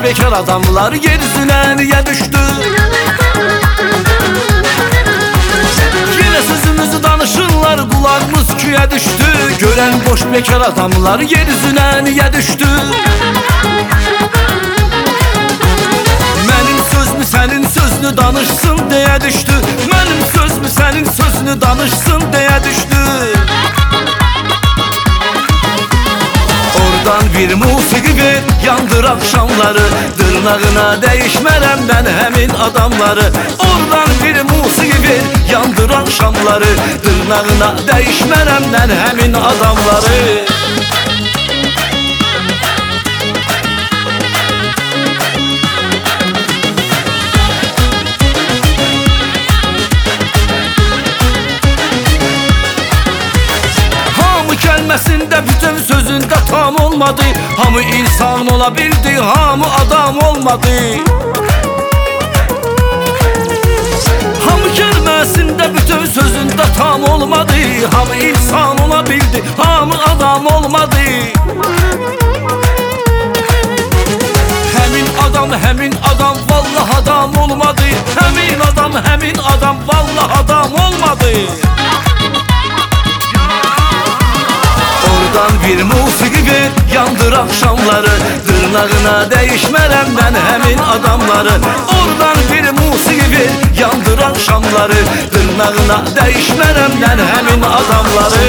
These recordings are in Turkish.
bekar adamlar yeryüzüne niye düştü? Yine sözümüzü danışırlar, kulağımız küye düştü. Gören boş bekar adamlar yeryüzüne niye düştü? Mənim sözmü sənin sözünü danışsın deyə düşdü. Mənim sözmü sənin sözünü danışsın deyə düşdü. Oradan bir musiqi ver, yandır akşamları. Dırnağına değişmərəm ben həmin adamları. Oradan bir musiqi ver, yandır akşamları. Dırnağına değişmərəm ben həmin adamları. Kəlməsində bütün sözündə tam olmadı. Hamı insan ola bildi, hamı adam olmadı. Hamı kəlməsində bütün sözündə tam olmadı. Hamı insan ola bildi, hamı adam olmadı. Həmin adam vallah adam olmadı. Həmin adam vallah adam olmadı. Oradan bir musiqi ver, yandır akşamları. Dırnağına değişmərəm ben həmin adamları. Oradan bir musiqi ver, yandır akşamları. Dırnağına değişmərəm ben həmin adamları.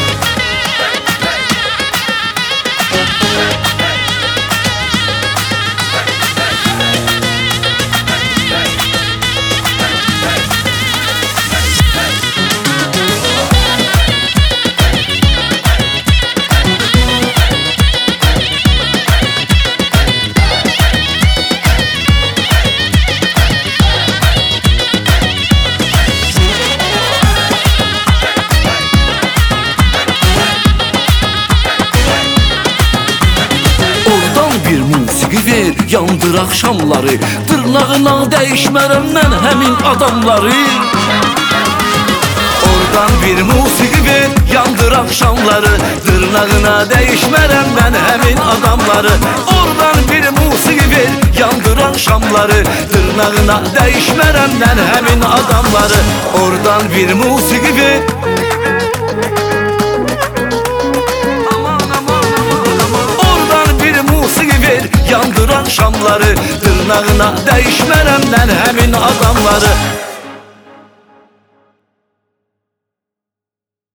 Bir musiqi ver, yandır akşamları. Dırnağına değişmərəm mən həmin adamları. Oradan bir musiqi ver, yandır akşamları. Dırnağına değişmərəm mən həmin adamları. Oradan bir musiqi ver, yandır akşamları. Dırnağına değişmərəm mən həmin adamları. Oradan bir musiqi ver. Yandır akşamları. Dırnağına değişmərəm mən həmin adamları.